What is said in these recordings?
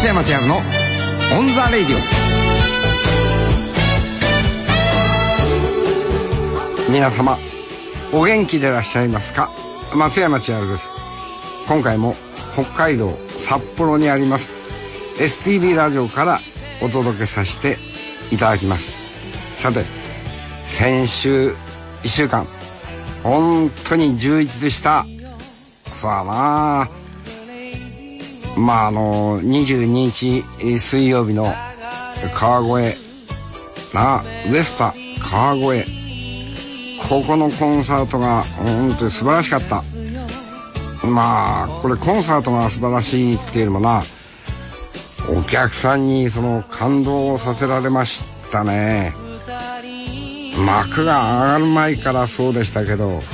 松山千春のオンザレイディオ。皆様お元気でいらっしゃいますか。松山千春です。今回も北海道札幌にあります STB ラジオからお届けさせていただきます。さて、先週1週間本当に充実したさあな22日水曜日の川越ウエスタ川越、ここのコンサートが本当に素晴らしかった。これコンサートが素晴らしいっていうよりもな、お客さんにその感動をさせられましたね。幕が上がる前からそうでしたけど、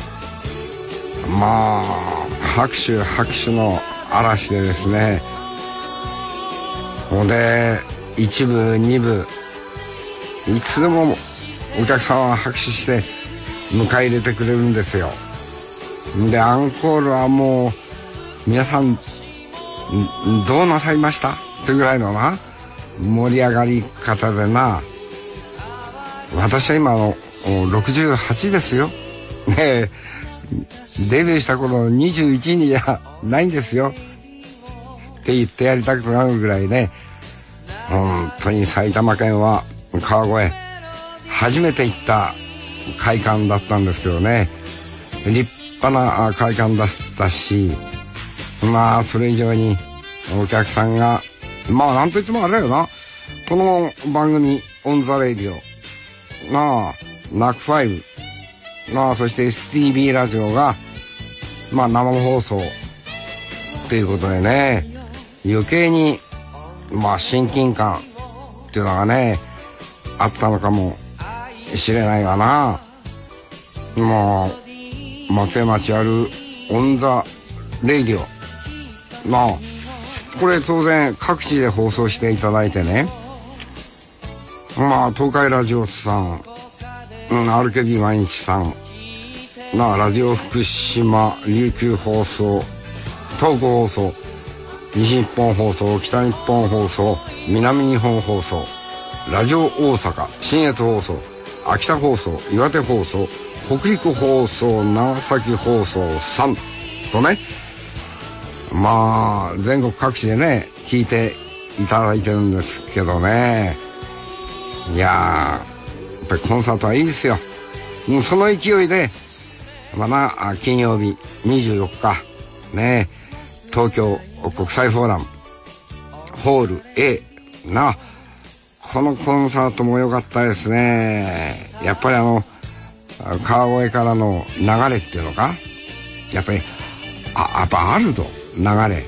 拍手の嵐でですね。ほんで一部二部いつでもお客さんは拍手して迎え入れてくれるんですよ。でアンコールはもう皆さんどうなさいましたってぐらいのな盛り上がり方でな。私は今68ですよねえ。デビューした頃の21にじゃないんですよって言ってやりたくなるぐらいね。本当に埼玉県は川越初めて行った会館だったんですけどね、立派な会館だったし、それ以上にお客さんがなんといってもあれだよな、この番組オンザレイディオナック5そして STB ラジオが生放送ということでね、余計に親近感っていうのがねあったのかもしれないわな。松山千春オンザレイディオこれ当然各地で放送していただいてね、東海ラジオさん、RKB 毎日さんラジオ福島、琉球放送、東北放送、西日本放送、北日本放送、南日本放送、ラジオ大阪、信越放送、秋田放送、岩手放送、北陸放送、長崎放送3とね、全国各地でね聞いていただいてるんですけどね。いややっぱりコンサートはいいですよ。もうその勢いで金曜日24日ね、東京国際フォーラムホール A このコンサートも良かったですね。やっぱり川越からの流れっていうのか、やっぱりあるぞ流れ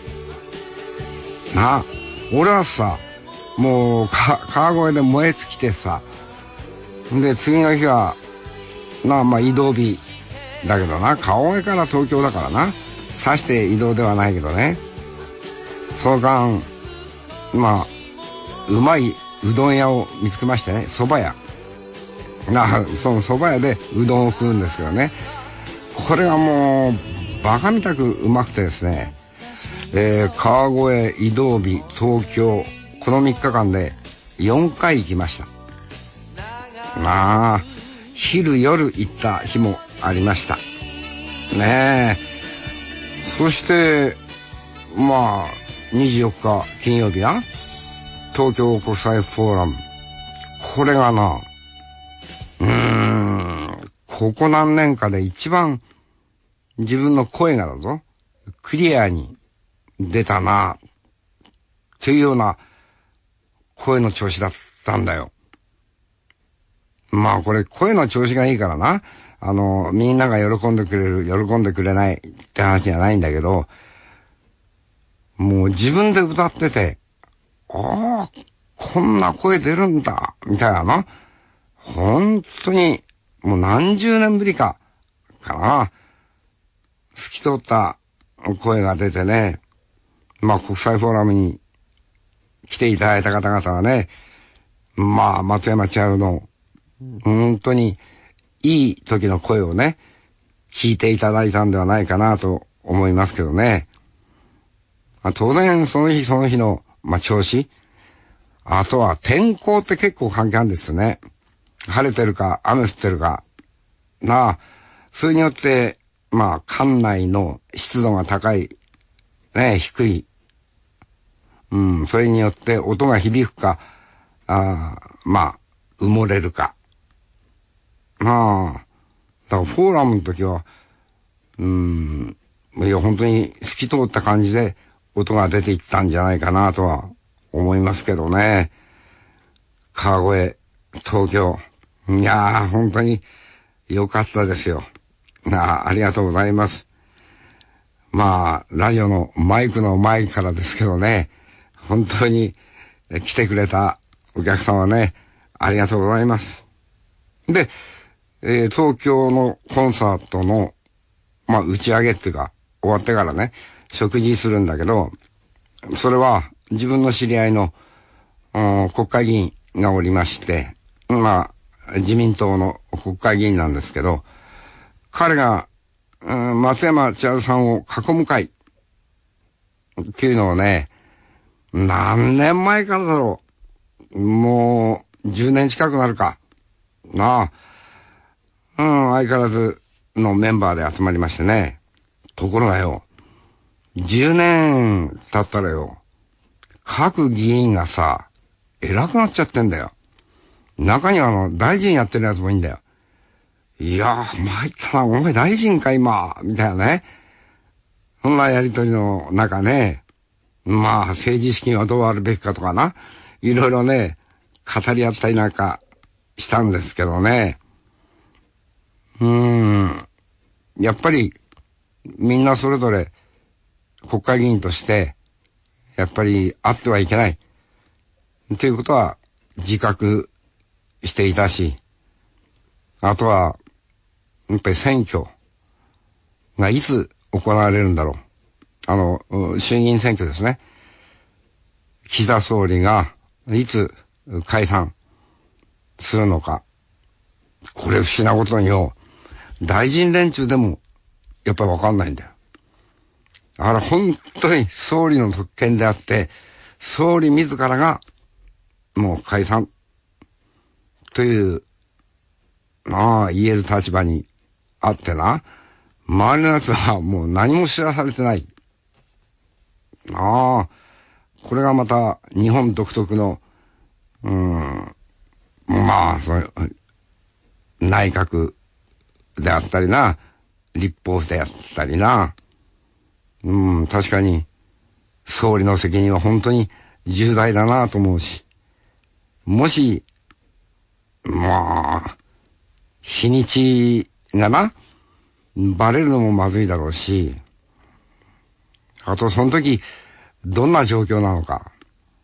俺はさ、もう川越で燃え尽きてさ、で次の日は移動日だけど川越から東京だからさして移動ではないけどね、その間うまいうどん屋を見つけましてね、蕎麦屋その蕎麦屋でうどんを食うんですけどね、これがもうバカみたくうまくてですね、川越、移動日、東京、この3日間で4回行きました。昼夜行った日もありましたねえ。そして24日金曜日東京国際フォーラム、これがここ何年かで一番自分の声がクリアに出たというような声の調子だったんだよ。これ声の調子がいいからみんなが喜んでくれる喜んでくれないって話じゃないんだけど、もう自分で歌っててこんな声出るんだみたいな本当にもう何十年ぶりか透き通った声が出てね、国際フォーラムに来ていただいた方々はね、松山千春の本当にいい時の声をね聞いていただいたんではないかなと思いますけどね。当然その日その日の調子。あとは天候って結構関係あるんですね。晴れてるか、雨降ってるか。それによって、館内の湿度が高い、低い。それによって音が響くか、埋もれるか。だからフォーラムの時は、いや、本当に透き通った感じで音が出ていったんじゃないかなとは思いますけどね。川越、東京。いやー、本当に良かったですよ。ありがとうございます。ラジオのマイクの前からですけどね、本当に来てくれたお客様ね、ありがとうございます。で、東京のコンサートの、打ち上げっていうか、終わってからね、食事するんだけど、それは自分の知り合いの、国会議員がおりまして、自民党の国会議員なんですけど、彼が、松山千春さんを囲む会っていうのをね、何年前からだろう。もう、10年近くなるか。相変わらずのメンバーで集まりましてね。ところがよ、10年経ったらよ、各議員がさ、偉くなっちゃってんだよ。中には大臣やってるやつもいいんだよ。いやー、参ったな、お前大臣か今、みたいなね。そんなやりとりの中ね、政治資金はどうあるべきかとかな。いろいろね、語り合ったりなんかしたんですけどね。やっぱり、みんなそれぞれ国会議員として、やっぱりあってはいけない。ということは自覚していたし、あとは、やっぱり選挙がいつ行われるんだろう。衆議院選挙ですね。岸田総理がいつ解散するのか。これ不思議なことによ、大臣連中でもやっぱりわかんないんだよ。本当に総理の特権であって、総理自らがもう解散という、言える立場にあってな、周りのやつはもう何も知らされてない。これがまた日本独特の、内閣であったりな、立法府であったりな、確かに総理の責任は本当に重大だなと思うし、もし、日にちがな、バレるのもまずいだろうし、あとその時、どんな状況なのか。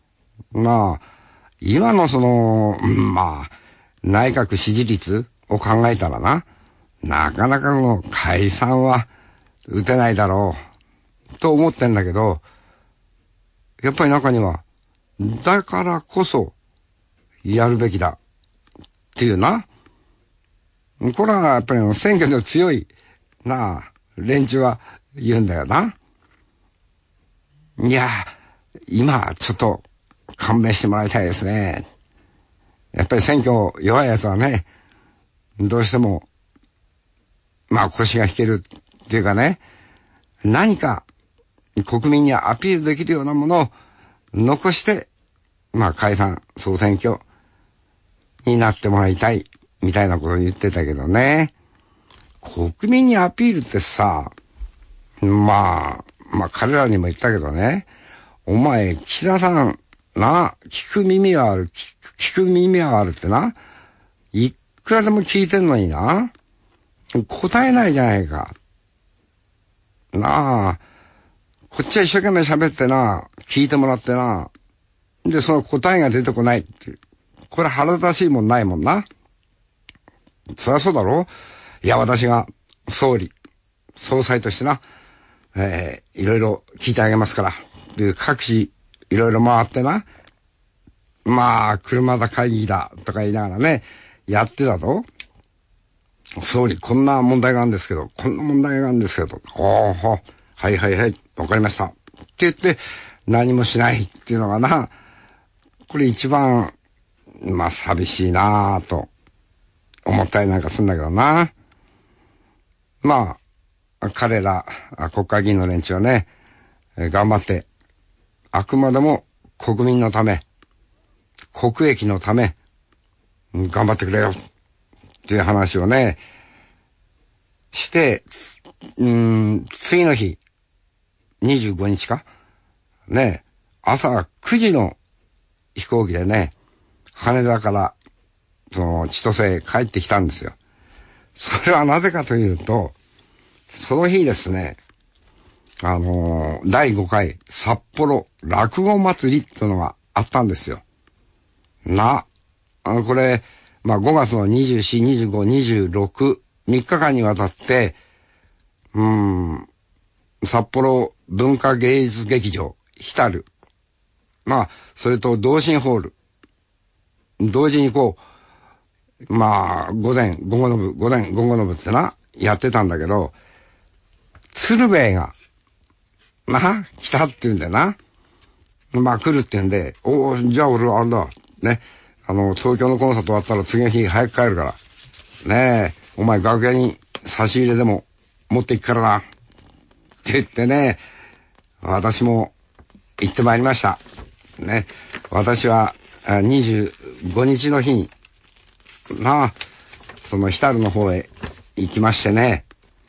今の内閣支持率を考えたらなかなかの解散は打てないだろう、と思ってんだけど、やっぱり中には、だからこそ、やるべきだ、っていうな。これはやっぱり選挙の強い、連中は言うんだよな。いや、今、ちょっと、勘弁してもらいたいですね。やっぱり選挙弱いやつはね、どうしても、腰が引けるっていうかね、何か国民にアピールできるようなものを残して、解散総選挙になってもらいたいみたいなことを言ってたけどね。国民にアピールってさ、彼らにも言ったけどね、お前岸田さん聞く耳はあるってな、いくらでも聞いてんのにな、答えないじゃないか。こっちは一生懸命喋って聞いてもらってで、その答えが出てこないっていう。これ腹立たしいもんないもんな。そりゃそうだろ。いや、私が総裁としていろいろ聞いてあげますから。で、各地いろいろ回って車だ会議だとか言いながらね、やってたと。総理、こんな問題があるんですけど、はい、わかりました。って言って、 何もしないっていうのがな、これ一番、まあ寂しいなぁと思ったりなんかするんだけどな。まあ、彼ら国会議員の連中はね、頑張って、あくまでも国民のため、国益のため、頑張ってくれよっていう話をね、して、次の日、25日かね、朝9時の飛行機でね、羽田から、千歳帰ってきたんですよ。それはなぜかというと、その日ですね、第5回札幌落語祭りっていうのがあったんですよ。これ、まあ5月の24、25、26、3日間にわたって、札幌文化芸術劇場、ヒタル。まあ、それと同心ホール。同時にまあ、午前、午後の部ってな、やってたんだけど、鶴瓶が、来たって言うんだよな。まあ来るって言うんで、じゃあ俺あれだ、ね、東京のコンサート終わったら次の日早く帰るから、ねえ、お前楽屋に差し入れでも持っていくからな、って言ってね、私も行ってまいりました。ね、私は25日の日に、そのヒタルの方へ行きましてね、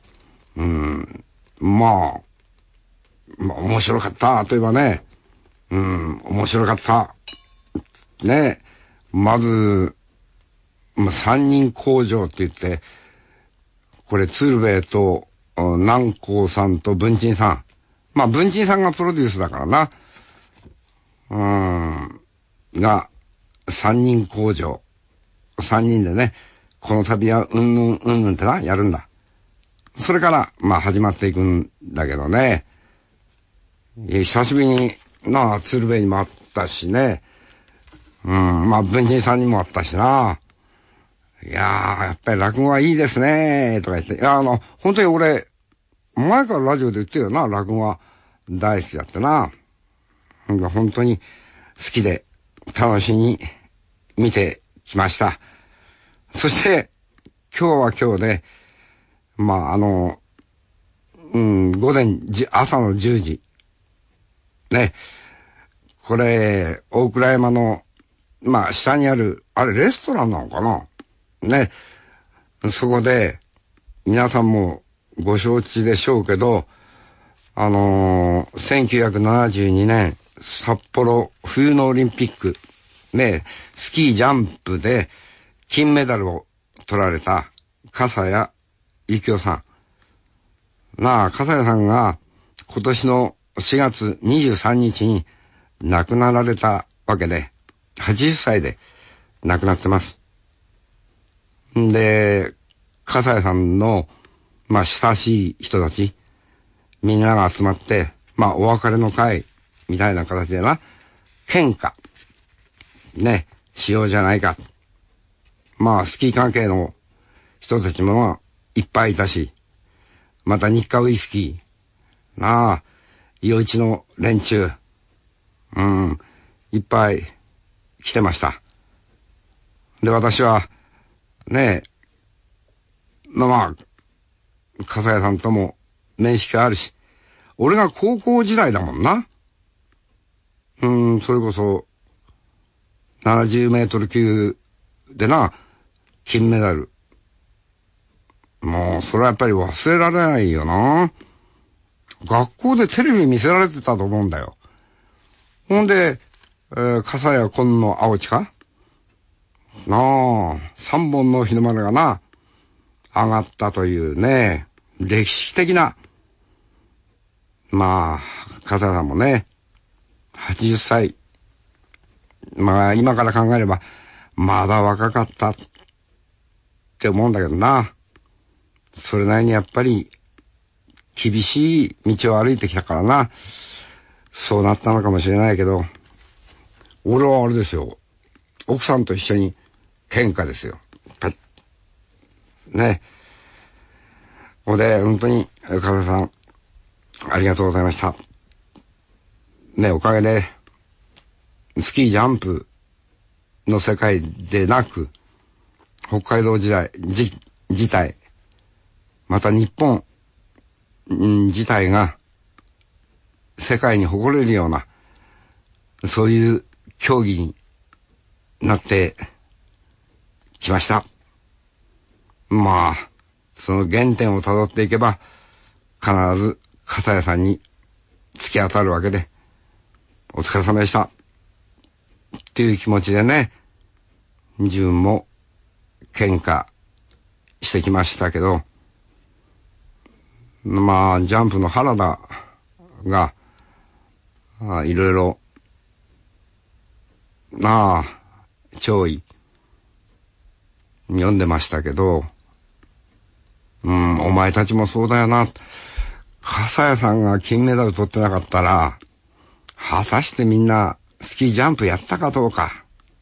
まあ、面白かったといえばね、面白かった。ね、まず、三人工場って言って、これ鶴瓶と南光さんと文鎮さん。まあ文鎮さんがプロデュースだからな。が、三人工場。三人でね、この旅はうんぬんってな、やるんだ。それから、まあ始まっていくんだけどね。久しぶりに、鶴瓶にもあったしね。まあ文鎮さんにもあったしな。いやー、やっぱり落語はいいですね、とか言って。いや、本当に俺、前からラジオで言ってるよな、落語は大好きだってな。本当に好きで、楽しみに見てきました。そして、今日は今日で、まあ、朝の10時。ね。これ、大倉山の、まあ、下にある、あれ、レストランなのかなね。そこで、皆さんもご承知でしょうけど、1972年、札幌冬のオリンピック、ね、スキージャンプで金メダルを取られた、笠谷幸雄さん。笠谷さんが今年の4月23日に亡くなられたわけで、80歳で亡くなってます。で、笠谷さんの、まあ、親しい人たち、みんなが集まって、まあ、お別れの会、みたいな形でな、献花、ね、しようじゃないか。まあ、スキー関係の人たちもいっぱいいたし、また日課ウイスキー、余市の連中、いっぱい来てました。で、私は、ねまあ、笠谷さんとも面識があるし、俺が高校時代だもんな。それこそ、70メートル級でな、金メダル。もう、それはやっぱり忘れられないよな。学校でテレビ見せられてたと思うんだよ。ほんで、笠谷今野青地か3本の日の丸がな、上がったというね、歴史的な、まあ、笠谷さんもね、80歳。まあ、今から考えれば、まだ若かったって思うんだけどな。それなりにやっぱり、厳しい道を歩いてきたからな。そうなったのかもしれないけど、俺はあれですよ。奥さんと一緒に喧嘩ですよ。ね。ほんで、本当に、笠谷さん、ありがとうございました。 ね、おかげでスキージャンプの世界でなく北海道自体また日本自体が世界に誇れるようなそういう競技になってきました。まあその原点をたどっていけば必ず笠谷さんに突き当たるわけで、お疲れ様でしたっていう気持ちでね、自分も喧嘩してきましたけど、まあジャンプの原田がいろいろ弔意読んでましたけど、お前たちもそうだよな、笠谷さんが金メダル取ってなかったら果たしてみんなスキージャンプやったかどうか、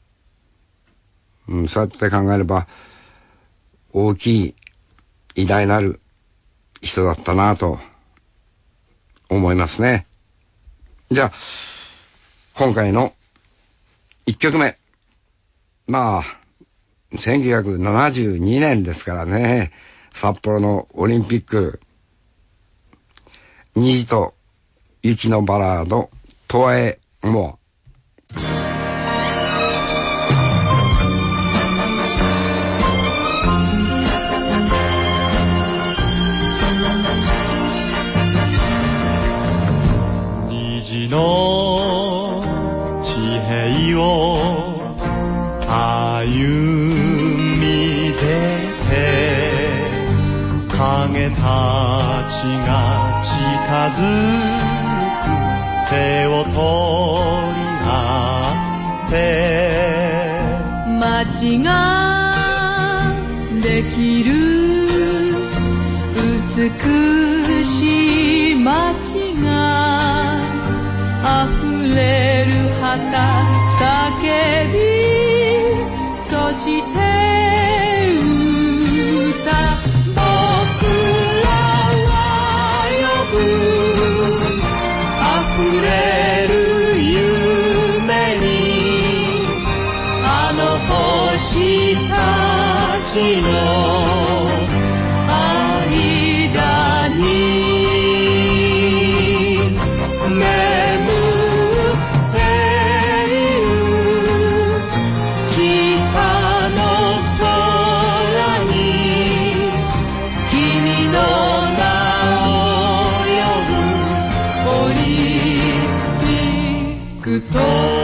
そうやって考えれば大きい偉大なる人だったなと思いますね。じゃあ今回の1曲目、まあ1972年ですからね、札幌のオリンピック、虹と雪のバラード、トワエモア。 虹の地平を歩み出て、影たちが近づく、手を取り合って街ができる、美しい街が溢れる旗叫び、そして歌、僕らは呼ぶ、溢れる夢に、あの星たちの間に眠っている、北の空に君の名を呼ぶ、オリンピックと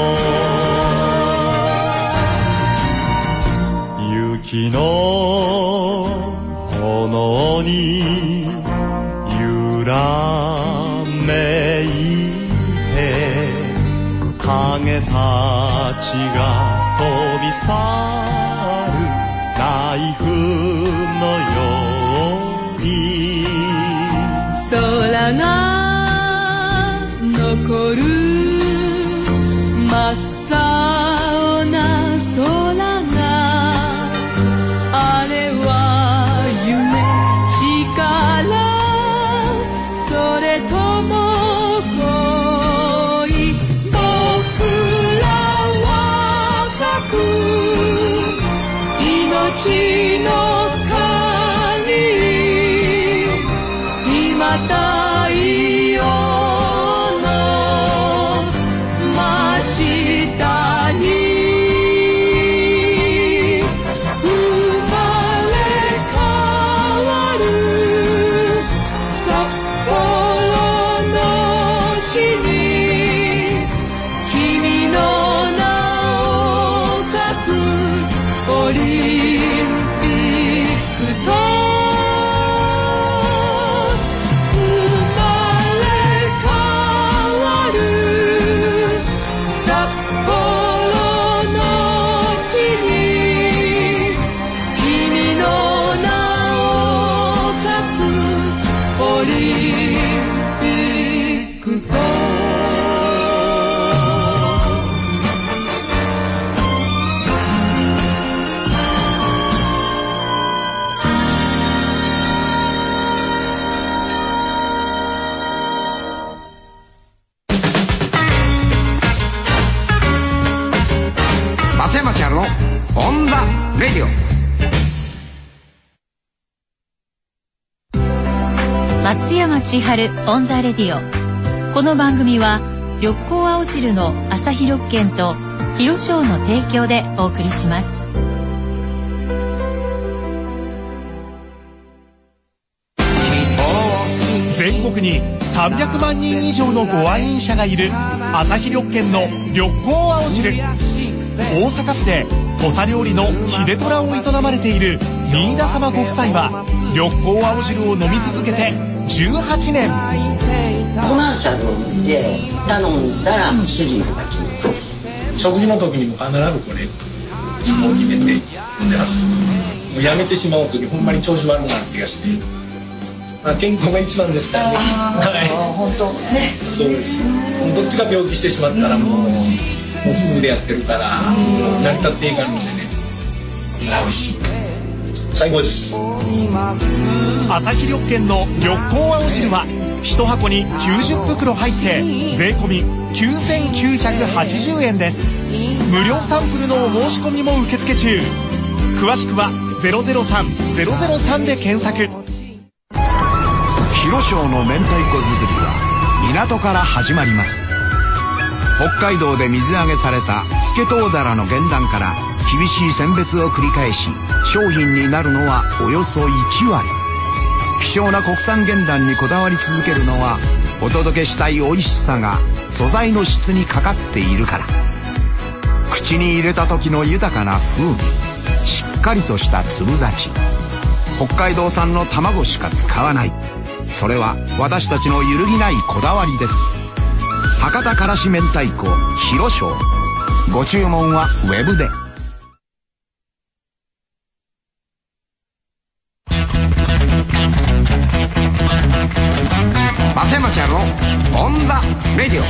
雪の炎に揺らめいて、影たちが飛び去る、ナイフのように空が残る、真っ青な空が、あれは夢、力、それとも恋、僕らは書く命の限り、今太陽の真下に生まれ変わる、札幌の地に君の名を書く、オリン松山千春のオンダレディオ。 松山千春オンザレディオ。この番組は緑光青汁の朝日緑券と広商の提供でお送りします。 全国に300万人以上のご愛飲者がいる朝日緑券の緑光青汁。大阪府で土佐料理の秀虎を営まれている新田様ご夫妻は緑光青汁を飲み続けて18年。 コマーシャルを見て頼んだら主人が決めてです。 食事の時にも必ずこれもう決めて飲んでます。もうやめてしまう時ほんまに調子悪くなる気がして、健康が一番ですからね。はい、 本当ね。そうです。 どっちか病気してしまったらもう夫婦でやってるから成り立っていかんのでね。美味しい。最高です。 朝日緑券の緑光青汁は1箱に90袋入って税込9980円です。無料サンプルのお申し込みも受付中。詳しくは003-003で検索。 広商の明太子作りは港から始まります。北海道で水揚げされたスケトウダラの原卵から厳しい選別を繰り返し商品になるのはおよそ1割。希少な国産原卵にこだわり続けるのはお届けしたい美味しさが素材の質にかかっているから。口に入れた時の豊かな風味、しっかりとした粒立ち、北海道産の卵しか使わない。それは私たちの揺るぎないこだわりです。博多からし明太子広商。ご注文はウェブで。 松山千春のオンダレディオ。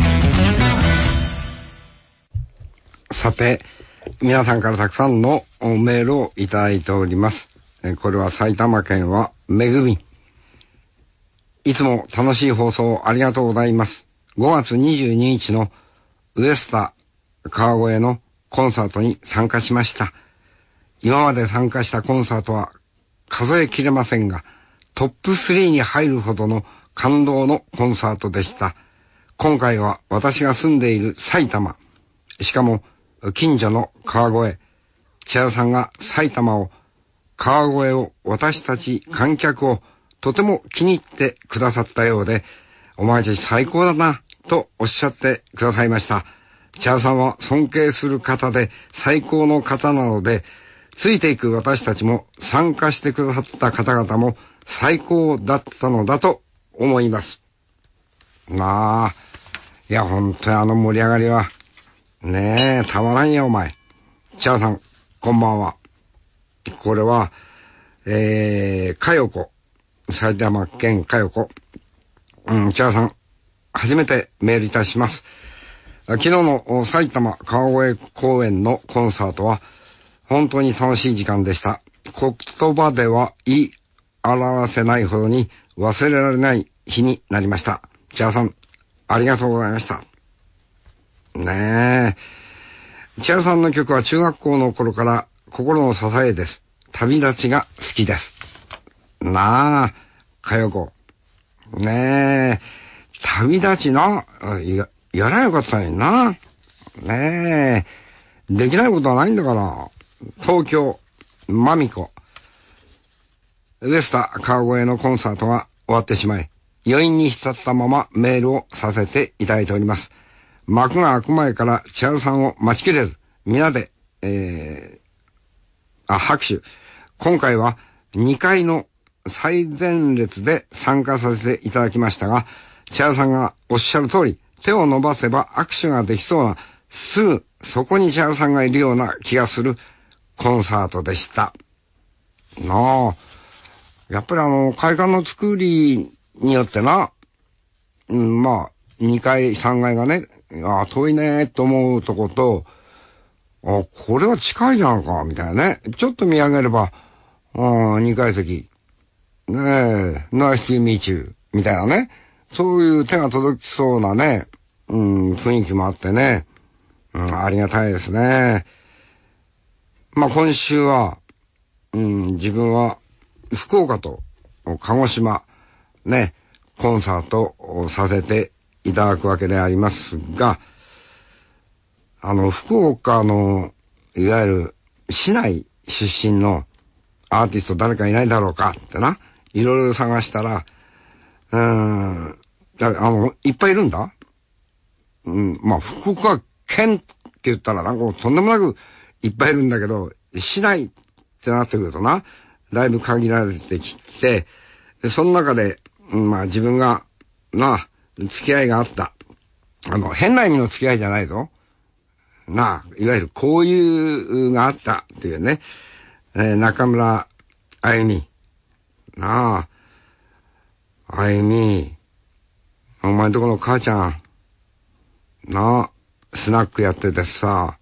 さて、皆さんからたくさんのメールをいただいております。これは埼玉県はめぐみ。いつも楽しい放送ありがとうございます。5月22日のウエスタ川越のコンサートに参加しました。今まで参加したコンサートは数えきれませんが、トップ3に入るほどの感動のコンサートでした。今回は私が住んでいる埼玉、しかも近所の川越、千春さんが埼玉を、川越を、私たち観客をとても気に入ってくださったようで、お前たち最高だなとおっしゃってくださいました。千春さんは尊敬する方で最高の方なので、ついていく私たちも参加してくださった方々も最高だったのだと思います。なあ、いや本当に盛り上がりはねえたまらんよお前。千春さんこんばんは。これはかよこ、埼玉県かよこ、千春さん初めてメールいたします。昨日の埼玉川越公演のコンサートは本当に楽しい時間でした。言葉では言い表せないほどに忘れられない日になりました。千春さんありがとうございました。ねえ、千春さんの曲は中学校の頃から心の支えです。旅立ちが好きです。なあ、かよこ。ねえ、旅立ちな、やらなかったのにな。ねえ、できないことはないんだから。東京、まみこ。ウエスタ川越のコンサートが終わってしまい、余韻に浸ったままメールをさせていただいております。幕が開く前から千春さんを待ちきれず、皆で、拍手。今回は2階の最前列で参加させていただきましたが、千春さんがおっしゃる通り、手を伸ばせば握手ができそうな、すぐそこに千春さんがいるような気がするコンサートでした。なあ、やっぱり会館の作りによってな、まあ、2階、3階がね、遠いねと思うとこと、これは近いじゃんか、みたいなね。ちょっと見上げれば、2階席、ねえ、Nice to meet you、みたいなね。そういう手が届きそうなね、雰囲気もあってね、ありがたいですね。 まあ今週は、自分は福岡と鹿児島ね、コンサートをさせていただくわけでありますが、福岡のいわゆる市内出身のアーティスト誰かいないだろうかってな、いろいろ探したら、いっぱいいるんだ。まあ福岡県って言ったらなんかとんでもなくいっぱいいるんだけど、市内ってなってくるとな、だいぶ限られてきて、でその中で、まあ自分がな、付き合いがあった。変な意味の付き合いじゃないぞ。なあ、いわゆる交友があったっていうね、中村あゆみ。なあ、あゆみ、お前んとこの母ちゃん、なあ、スナックやっててさ、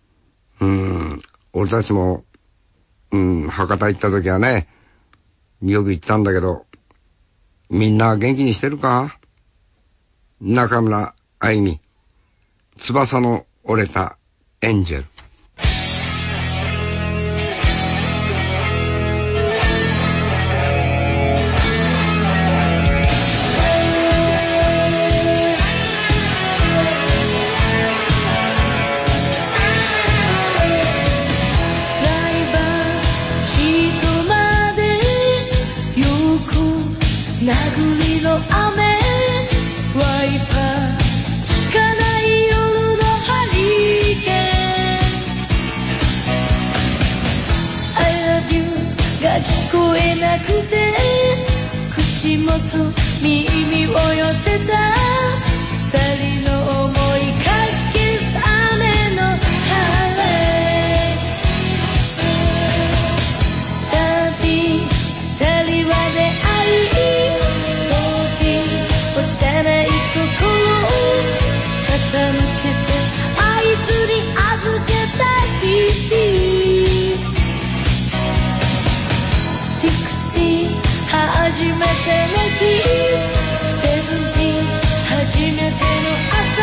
俺たちも、博多行った時はね、よく行ったんだけど、みんな元気にしてるか？中村あゆみ、翼の折れたエンジェル。 殴りの雨ワイパー効かない夜のハリケーン I love you が聞こえなくて口元耳を寄せた二人の思いかけす雨の晴れさび二人は出会い幼い心を傾けてあいつに預けた日々16初めてのキス17初めての朝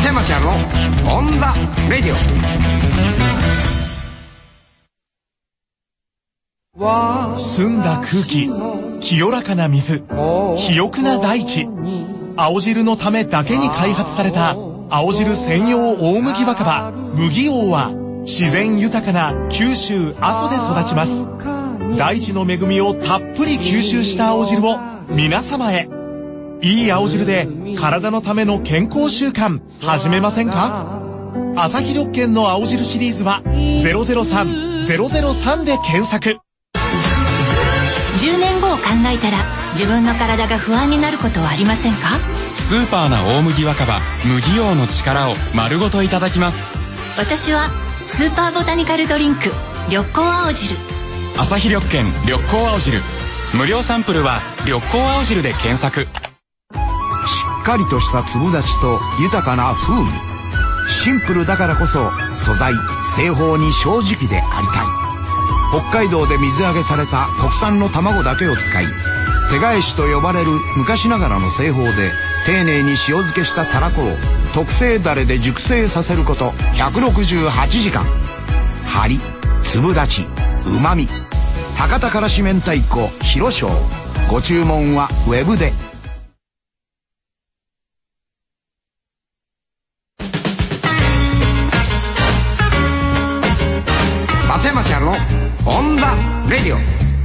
山ちゃんのオンダレディオ。 澄んだ空気、清らかな水、肥沃な大地。青汁のためだけに開発された青汁専用大麦若葉麦王は、自然豊かな九州阿蘇で育ちます。大地の恵みをたっぷり吸収した青汁を皆様へ。いい青汁で体のための健康習慣始めませんか？朝日緑健の青汁シリーズは003-003で検索。 10年後を考えたら自分の体が不安になることはありませんか？ スーパーな大麦若葉麦王の力を丸ごといただきます。 私はスーパーボタニカルドリンク緑光青汁。 朝日緑健緑光青汁、無料サンプルは緑光青汁で検索。 しっかりとした粒立ちと豊かな風味。シンプルだからこそ素材製法に正直でありたい。北海道で水揚げされた国産の卵だけを使い、手返しと呼ばれる昔ながらの製法で丁寧に塩漬けしたたらこを特製ダレで熟成させること168時間。張り、粒立ち、旨味。博多からし明太子広翔。ご注文はウェブで。松山千春のオンダレディオ。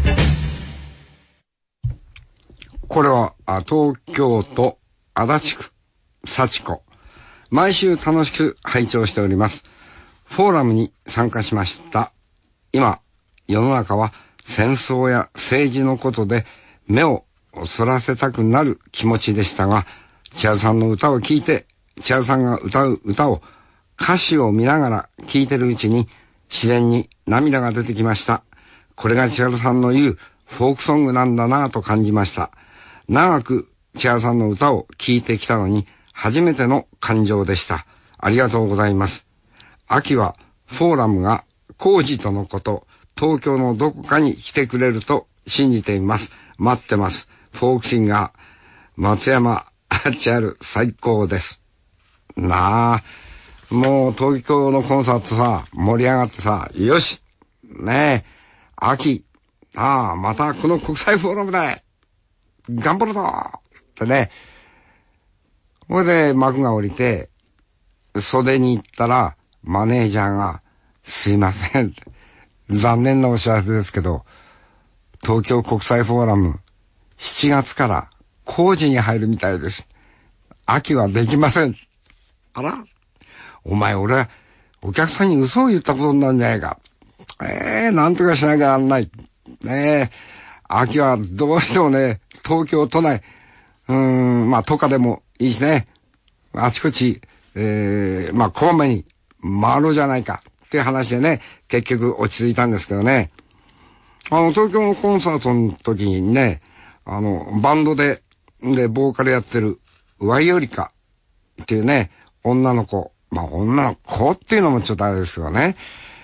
これは東京都足立区幸子。毎週楽しく拝聴しております。フォーラムに参加しました。今世の中は戦争や政治のことで目をそらせたくなる気持ちでしたが、千春さんの歌を聴いて、千春さんが歌う歌を歌詞を見ながら聴いてるうちに自然に涙が出てきました。これが千春さんの言うフォークソングなんだなぁと感じました。長く千春さんの歌を聴いてきたのに初めての感情でした。ありがとうございます。秋はフォーラムが工事とのこと、東京のどこかに来てくれると信じています。待ってます。フォークシンガー松山千春最高です。なあ、もう東京のコンサートさ、盛り上がってさ、よしねえ、秋、またこの国際フォーラムで頑張るぞってね。これで幕が降りて袖に行ったらマネージャーが、すいません、残念なお知らせですけど、東京国際フォーラム7月から工事に入るみたいです。秋はできません。あら、お前、俺はお客さんに嘘を言ったことになるんじゃないか。なんとかしなきゃなんない。秋はどうしてもね、東京都内、都下でもいいしね、あちこち、こまめに回ろうじゃないかっていう話でね、結局落ち着いたんですけどね。東京のコンサートの時にね、バンドでボーカルやってるワイオリカっていうね、女の子、女の子っていうのもちょっとあれですけどね、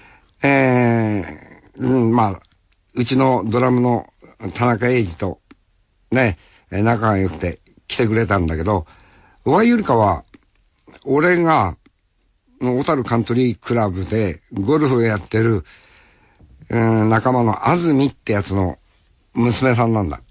うちのドラムの田中英二とね、仲が良くて来てくれたんだけど、ワイオリカは俺が小樽カントリークラブでゴルフをやってる仲間の安住ってやつの娘さんなんだ。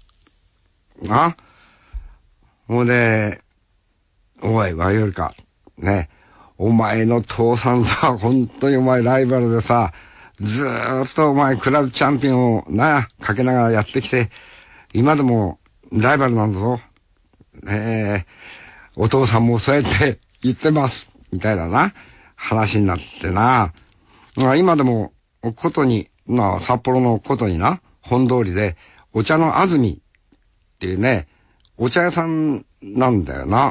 ほんで、おい、ワイオリカ、ね、お前の父さんとは本当にお前ライバルでさ、ずーっとお前クラブチャンピオンをかけながらやってきて、今でもライバルなんだぞ。お父さんもそうやって言ってます。みたいな話になってな。今でも、ことに、札幌のことに本通りで、お茶の安住っていうね、お茶屋さんなんだよな。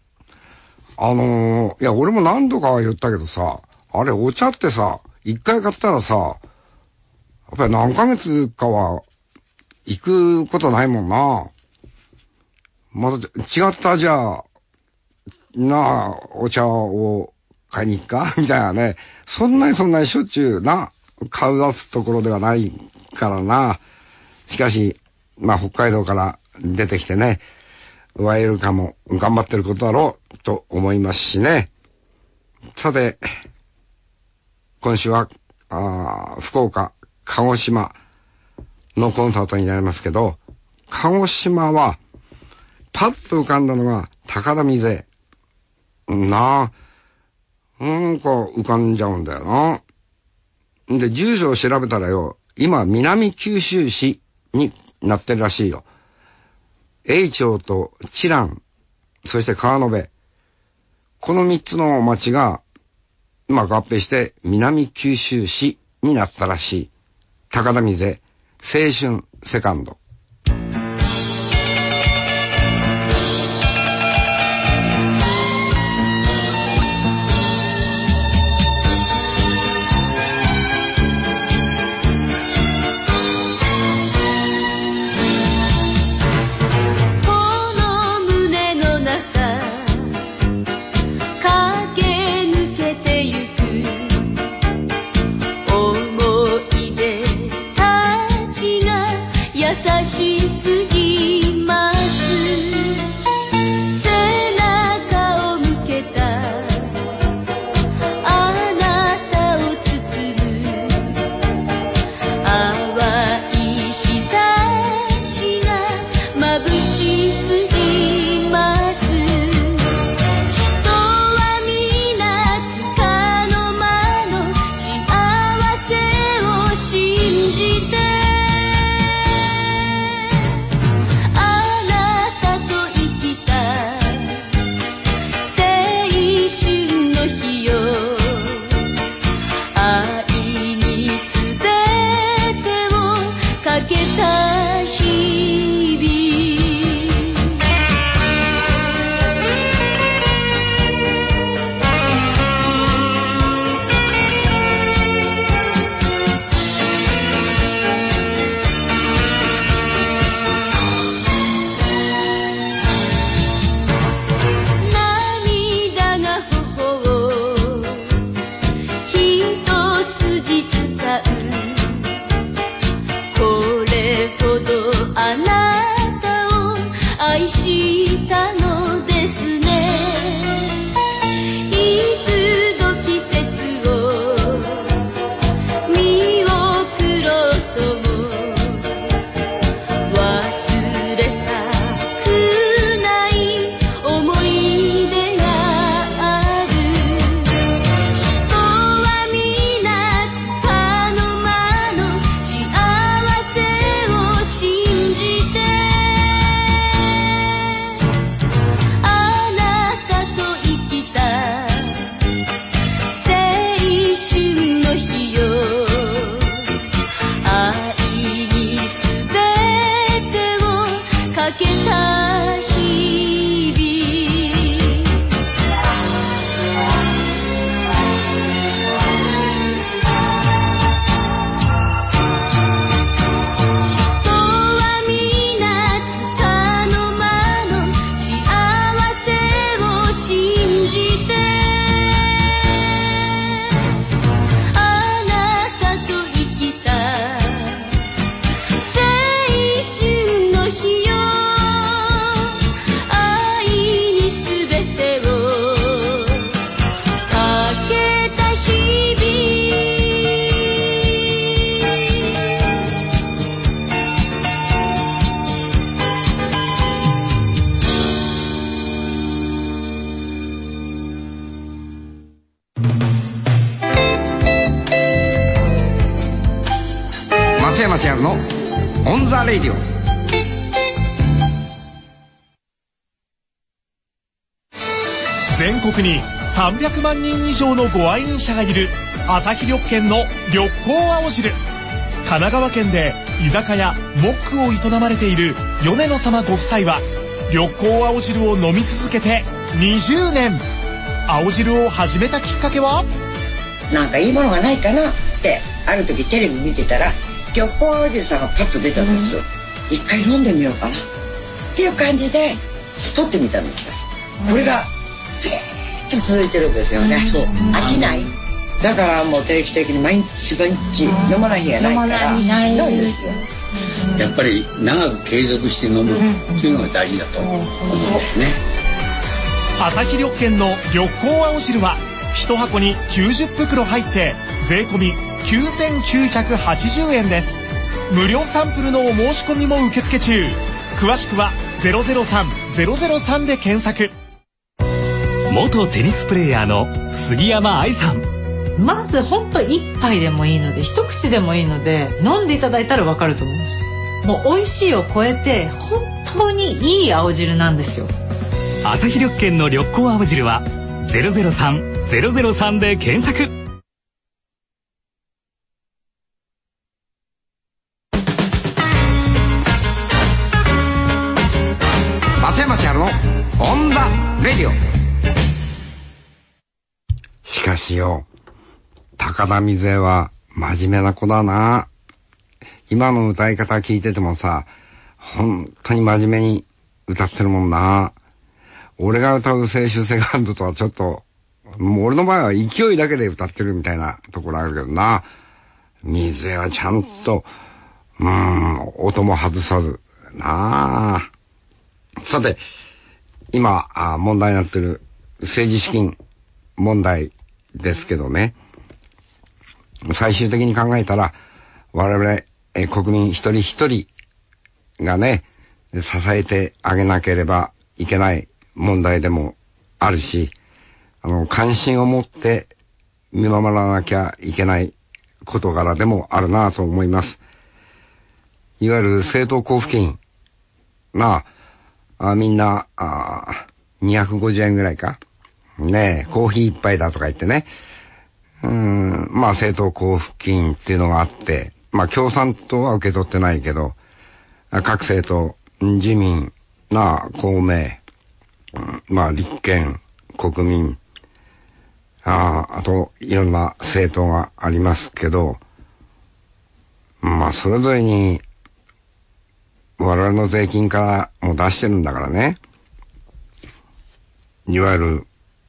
いや、俺も何度かは言ったけどさ、あれ、お茶ってさ、一回買ったらさ、やっぱり何ヶ月かは行くことないもんな。また違ったじゃあ、お茶を買いに行くかみたいなね。そんなにしょっちゅう買う出すところではないからな。しかし、北海道から出てきてね、ワイオリカも頑張ってることだろうと思いますしね。 さて、今週は福岡、鹿児島のコンサートになりますけど、鹿児島はパッと浮かんだのが高田水江なんか浮かんじゃうんだよな。で、住所を調べたらよ、今南九州市になってるらしいよ。永町と知覧、そして川辺、この3つの町が合併して南九州市になったらしい。高田水江青春セカンド。松山千春のオンザレイディオ。 全国に300万人以上のご愛飲者がいる朝日緑軒の緑光青汁。神奈川県で居酒屋モックを営まれている米野様ご夫妻は緑光青汁を飲み続けて20年。青汁を始めたきっかけは、 なんかいいものがないかなってある時テレビ見てたら緑光青汁さんがパッと出たんですよ。一回飲んでみようかなっていう感じで撮ってみたんですよ。これがずっと続いてるんですよね。飽きない。だからもう定期的に毎日飲まない日がないからないですよ。 やっぱり長く継続して飲むっていうのが大事だと思うんですね。 朝日緑軒の緑光青汁は 1箱に90袋入って税込9980円です。無料サンプルのお申し込みも受付中。詳しくは003-003で検索。 元テニスプレーヤーの杉山愛さん。 まずほんと一杯でもいいので、一口でもいいので飲んでいただいたらわかると思います。もう美味しいを超えて本当にいい青汁なんですよ。 アサヒ緑健の緑光青汁は003-003で検索。 松山千春のオンダレディオ。しかしよ、高田水江は真面目な子だな。今の歌い方聞いててもさ、本当に真面目に歌ってるもんな。俺が歌う青春セカンドとはちょっと、もう俺の場合は勢いだけで歌ってるみたいなところあるけどな。水江はちゃんと、音も外さずなあ。さて、今問題になってる政治資金問題ですけどね、最終的に考えたら我々国民一人一人がね、支えてあげなければいけない問題でもあるし、関心を持って見守らなきゃいけない事柄でもあるなと思います。いわゆる政党交付金みんな250円ぐらいかねえ、コーヒー一杯だとか言ってね、政党交付金っていうのがあって、共産党は受け取ってないけど、各政党、自民、公明、立憲、国民、あといろんな政党がありますけど、それぞれに我々の税金からも出してるんだからね。いわゆる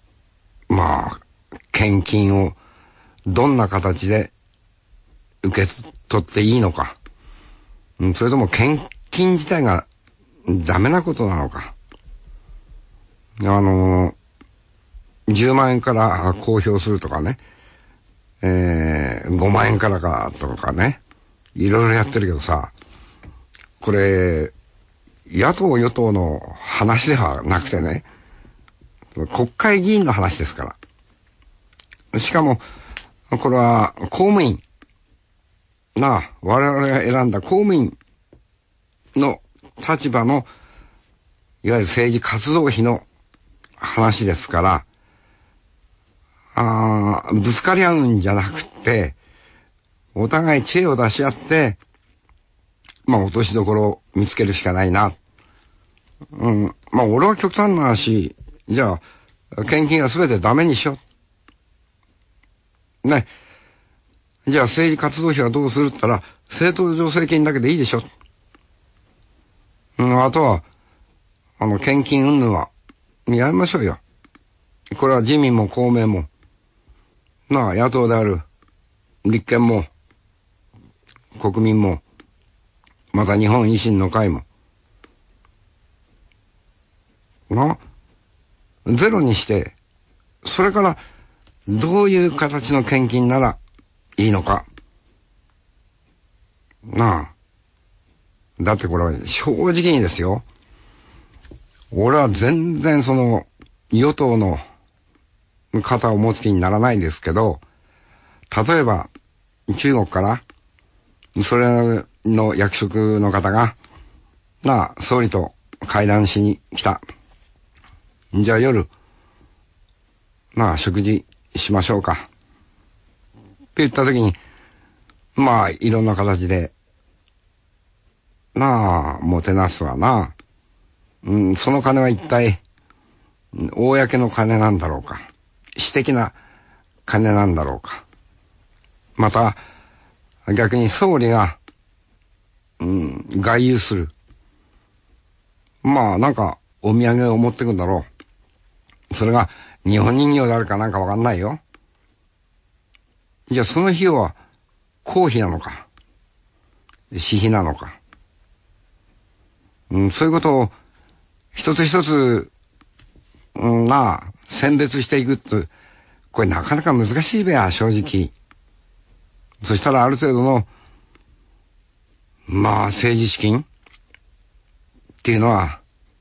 献金をどんな形で受け取っていいのか、それとも献金自体がダメなことなのか。10万円から公表するとかね、5万円からとかね、いろいろやってるけどさ、これ野党与党の話ではなくてね、国会議員の話ですから。しかもこれは公務員我々が選んだ公務員の立場のいわゆる政治活動費の話ですから、ぶつかり合うんじゃなくて、お互い知恵を出し合って落としどころを見つけるしかないな。俺は極端な話、じゃあ献金は全てダメにしようね。じゃあ政治活動費はどうするって言ったら政党助成金だけでいいでしょ。あとは献金云々はやめましょうよ。これは自民も公明も野党である立憲も国民もまた日本維新の会もゼロにして、それからどういう形の献金ならいいのかだってこれは正直にですよ、俺は全然与党の肩を持つ気にならないんですけど、例えば中国からそれの役職の方が総理と会談しに来た。じゃあ夜食事しましょうかって言った時にいろんな形でもてなすわな。その金は一体公の金なんだろうか、私的な金なんだろうか、また逆に総理が外遊する、お土産を持ってくんだろう。それが日本人形であるかなんかわかんないよ。じゃあその費用は公費なのか私費なのか、そういうことを一つ一つ選別していくってこれなかなか難しいべや、正直。そしたらある程度の政治資金っていうのは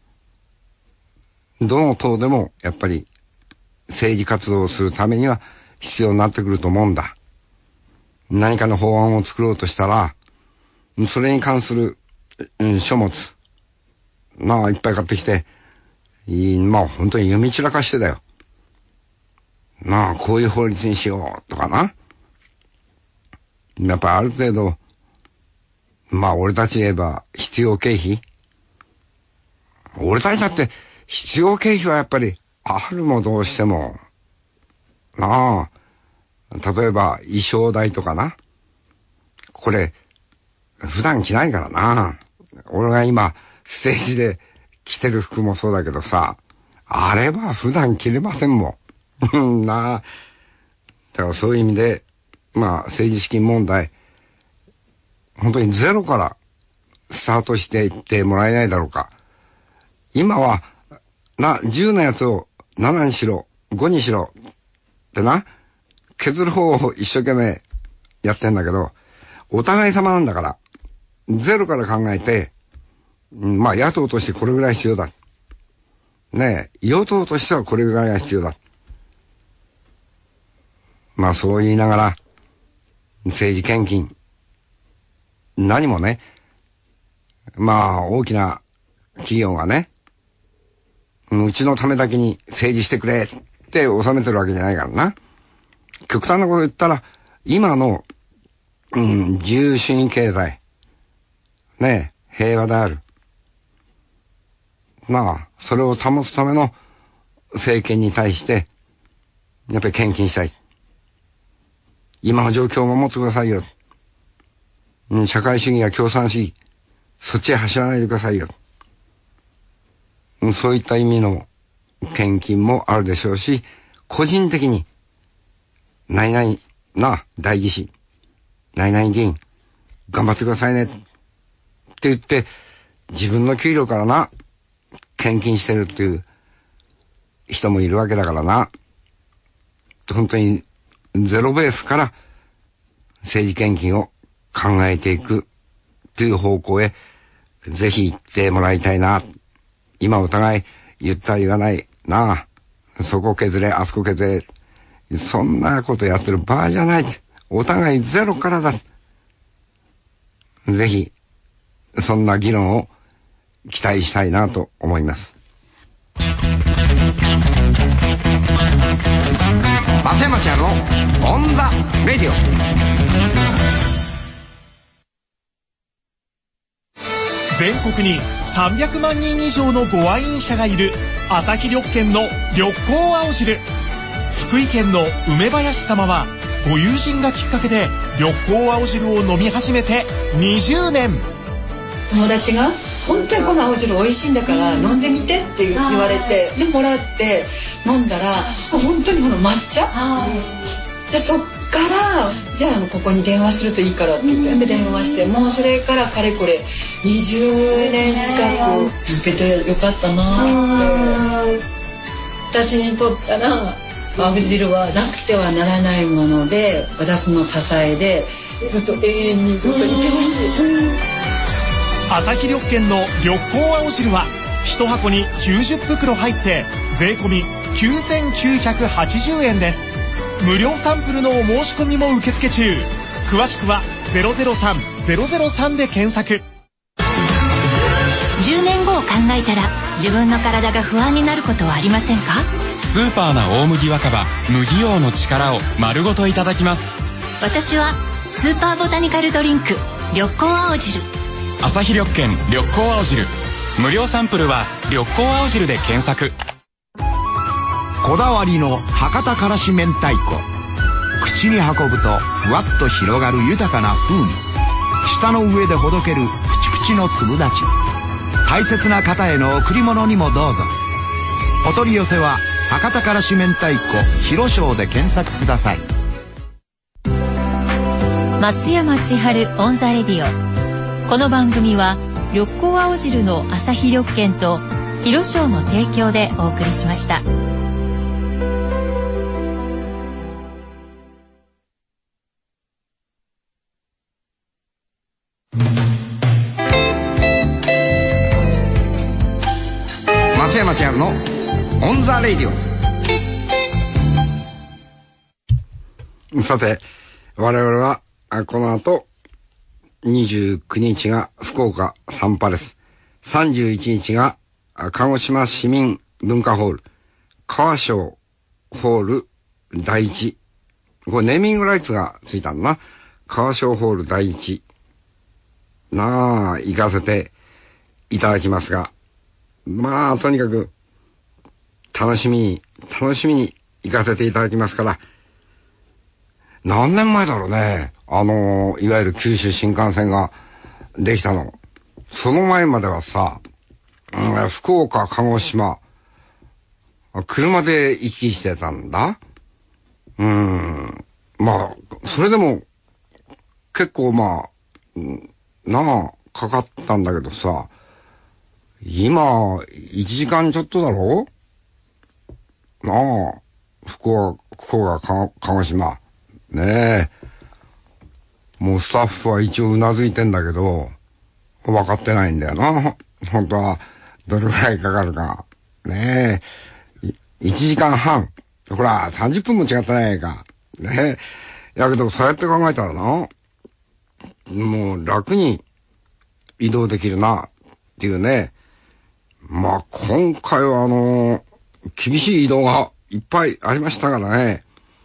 どの党でもやっぱり政治活動をするためには必要になってくると思うんだ。何かの法案を作ろうとしたら、それに関する、書物いっぱい買ってきて、本当に読み散らかしてだよ。こういう法律にしようとかな。やっぱある程度、俺たち言えば必要経費。俺たちだって必要経費はやっぱりあるもどうしても。例えば衣装代とかな。これ、普段着ないからな。俺が今、ステージで着てる服もそうだけどさ、あれは普段着れませんもん。だからそういう意味で、政治資金問題、本当にゼロからスタートしていってもらえないだろうか。今は、10のやつを7にしろ、5にしろ、ってな、削る方を一生懸命やってんだけど、お互い様なんだから、ゼロから考えて、野党としてこれぐらい必要だ。与党としてはこれぐらいが必要だ。そう言いながら、政治献金、何もね、大きな企業がね、うちのためだけに政治してくれって収めてるわけじゃないからな。極端なこと言ったら、今の、自由主義経済、平和である。それを保つための政権に対して、やっぱり献金したい。今の状況を守ってくださいよ。社会主義や共産主義、そっちへ走らないでくださいよ。そういった意味の献金もあるでしょうし、個人的に、何々代議士、何々議員、頑張ってくださいね。って言って、自分の給料から献金してるっていう人もいるわけだからな。本当にゼロベースから政治献金を考えていくという方向へぜひ行ってもらいたいな。今お互い言ったり言わないそこ削れ、あそこ削れ。そんなことやってる場合じゃない。お互いゼロからだ。ぜひ、そんな議論を期待したいなと思います。松山千春のオンザレディオ。 全国に300万人以上のご愛飲者がいる朝日緑見の緑光青汁。福井県の梅林様はご友人がきっかけで緑光青汁を飲み始めて20年。 友達が本当にこの青汁美味しいんだから飲んでみてって言われて、でもらって飲んだら本当にこの抹茶で、そっからじゃあここに電話するといいからって言って、で電話して、もうそれからかれこれ20年近く続けてよかったなって。私にとったら青汁はなくてはならないもので、私の支えでずっと永遠にずっといてほしい。 朝日緑見の緑光青汁は1箱に90袋入って税込9980円です。無料サンプルのお申し込みも受付中。詳しくは003-003で検索。 10年後を考えたら自分の体が不安になることはありませんか？ スーパーな大麦若葉麦王の力を丸ごといただきます。 私はスーパーボタニカルドリンク緑光青汁。 朝日緑見緑光青汁。無料サンプルは緑光青汁で検索。 こだわりの博多からし明太子。口に運ぶとふわっと広がる豊かな風味。舌の上でほどけるプチプチの粒立ち。大切な方への贈り物にもどうぞ。お取り寄せは博多からし明太子広商で検索ください。 松山千春オンザレディオ。この番組は緑光青汁の朝日緑見と広商の提供でお送りしました。 春のオンザレディオ。さて我々はこの後29日が福岡サンパレス、31日が鹿児島市民文化ホール、川商ホール第一、これネーミングライツがついたんだな。川商ホール第一なあ、行かせていただきますが、まあとにかく楽しみに行かせていただきますから。何年前だろうね、いわゆる九州新幹線ができたの。その前まではさ、福岡鹿児島車で行き来してたんだ。まあそれでも結構まあかかったんだけどさ、今1時間ちょっとだろなあ。福岡鹿児島ねえ、もうスタッフは一応うなずいてんだけど分かってないんだよな、本当はどれぐらいかかるかねえ。1時間半、ほら30分も違ってないかねえ。だけどそうやって考えたらな、もう楽に移動できるなっていうね。まあ今回は厳しい移動がいっぱいありましたからね。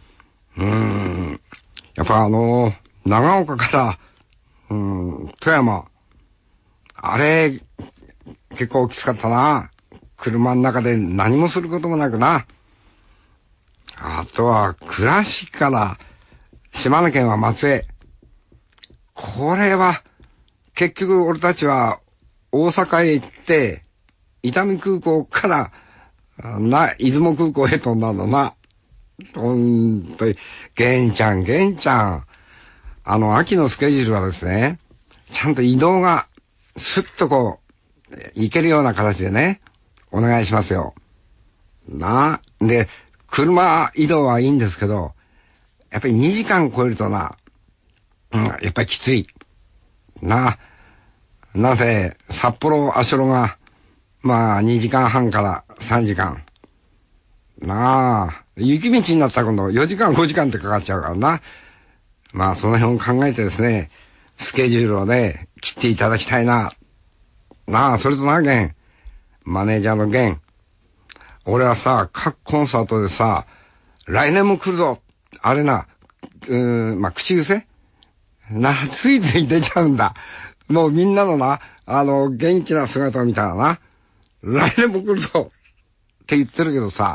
やっぱ長岡から富山、あれ結構きつかったな。車の中で何もすることもなくな。あとは倉敷から島根県は松江、これは結局俺たちは大阪へ行って伊丹空港から出雲空港へ飛んだんだな。ほんとに玄ちゃん秋のスケジュールはですね、ちゃんと移動がスッとこう行けるような形でねお願いしますよな。で車移動はいいんですけど、やっぱり2時間超えるとな、やっぱりきついな。なぜ札幌足寄がまあ2時間半から3時間なあ、雪道になったら今度4時間5時間ってかかっちゃうからな。まあその辺を考えてですね、スケジュールをね切っていただきたいな。それとな、マネージャーの俺はさ、各コンサートでさ、来年も来るぞあれな、まあ口癖ついつい出ちゃうんだ。もうみんなのな元気な姿を見たらな、来年も来るぞって言ってるけどさ、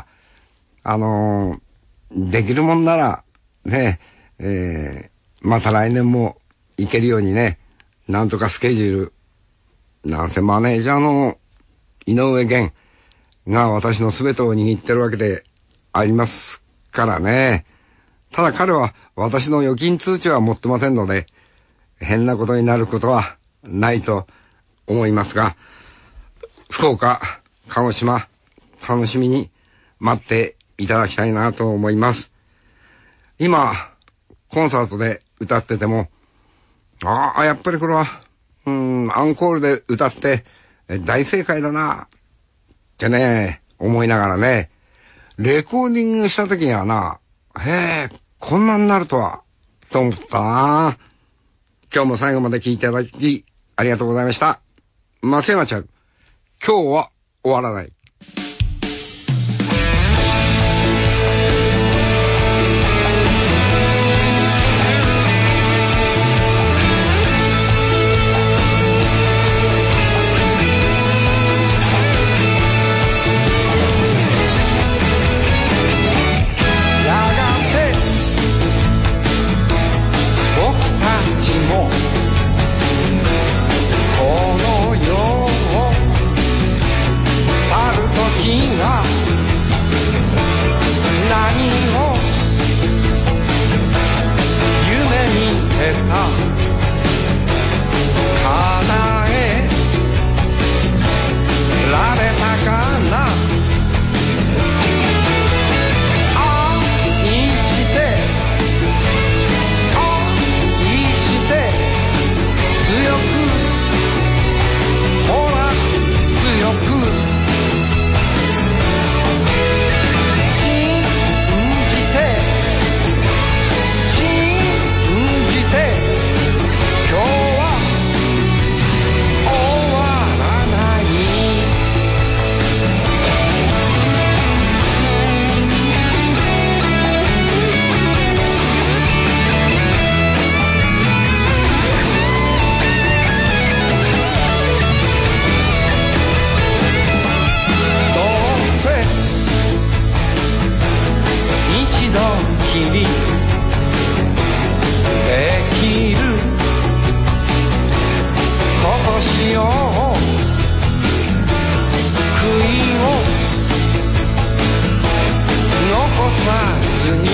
できるもんならね、また来年も行けるようにね、なんとかスケジュール、なんせマネージャーの井上源が私の全てを握ってるわけでありますからね。ただ彼は私の預金通知は持ってませんので、変なことになることはないと思いますが、福岡、鹿児島、楽しみに待っていただきたいなと思います。今コンサートで歌ってても、やっぱりこれはアンコールで歌って大正解だなってね思いながらね、レコーディングした時にはな、こんなになるとはと思ったな。今日も最後まで聞いていただきありがとうございました。松山千春、今日は終わらない。この世を去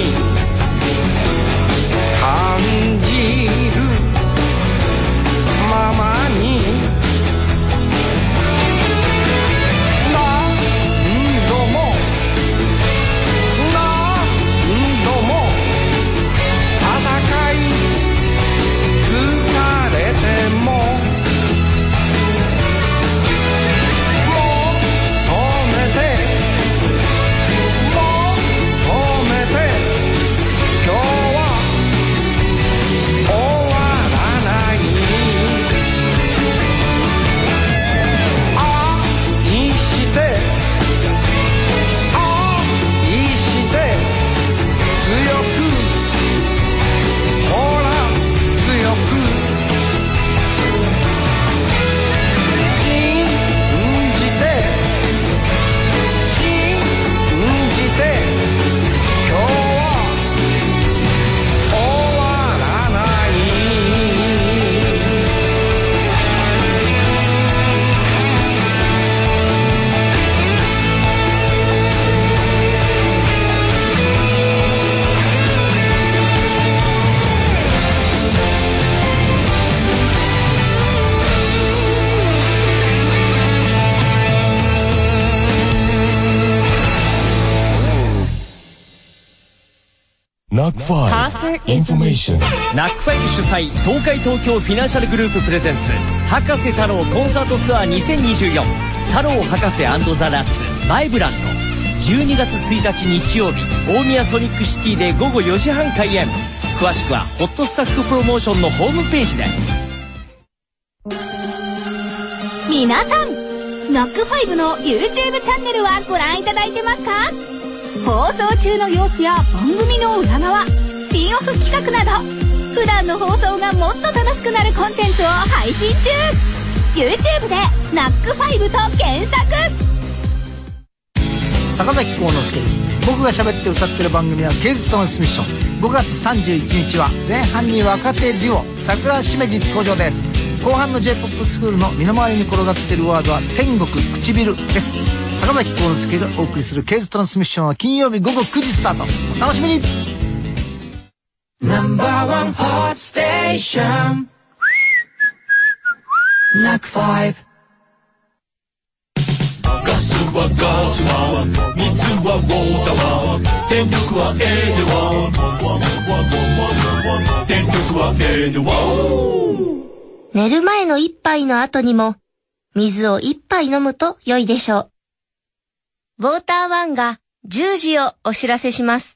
感じるままに何度も戦い疲れてもナックファイブ主催東海東京フィナンシャルグループプレゼンツ博士太郎コンサートツアー2024太郎博士&ザ・ラッツバイブランド12月1日日曜日大宮ソニックシティで午後4時半開演。詳しくはホットスタッフプロモーションのホームページで。 皆さんナックファイブの YouTube チャンネルはご覧いただいてますか？放送中の様子や番組の裏側、スピンオフ企画など普段の放送がもっと楽しくなるコンテンツを配信中。 YouTube でナックファイブと検索。 坂崎幸之助です。僕が喋って歌ってる番組はケイズトンスミッション。5月31日は前半に若手デュオ桜しめじ登場です。後半の J-POP スクールの身の回りに転がっているワードは天国唇です。坂崎幸之助がお送りするケイズトランスミッションは金曜日午後9時スタート。お楽しみに。ナンバーワンホットステーションナックファイブ。 ガスはガスは水はウォーターは電力はエネワ電力はエネワ。 寝る前の一杯の後にも水を一杯飲むと良いでしょう。ウォーターワンが10時をお知らせします。